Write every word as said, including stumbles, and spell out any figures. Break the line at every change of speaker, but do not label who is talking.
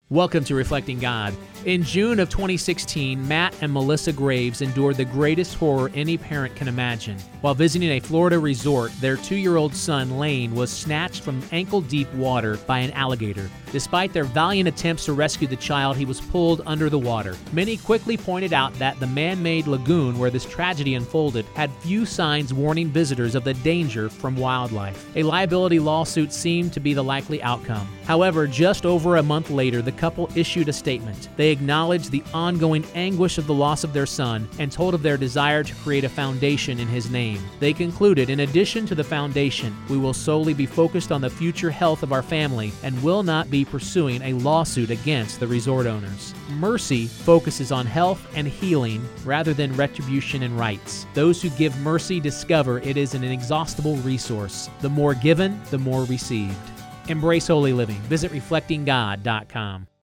Welcome to Reflecting God. In June of twenty sixteen, Matt and Melissa Graves endured the greatest horror any parent can imagine. While visiting a Florida resort, their two-year-old son, Lane, was snatched from ankle-deep water by an alligator. Despite their valiant attempts to rescue the child, he was pulled under the water. Many quickly pointed out that the man-made lagoon where this tragedy unfolded had few signs warning visitors of the danger from wildlife. A liability lawsuit seemed to be the likely outcome. However, just over a month later, the couple issued a statement. They acknowledged the ongoing anguish of the loss of their son and told of their desire to create a foundation in his name. They concluded, in addition to the foundation, we will solely be focused on the future health of our family and will not be pursuing a lawsuit against the resort owners. Mercy focuses on health and healing rather than retribution and rights. Those who give mercy discover it is an inexhaustible resource. The more given, the more received. Embrace holy living. Visit reflecting god dot com.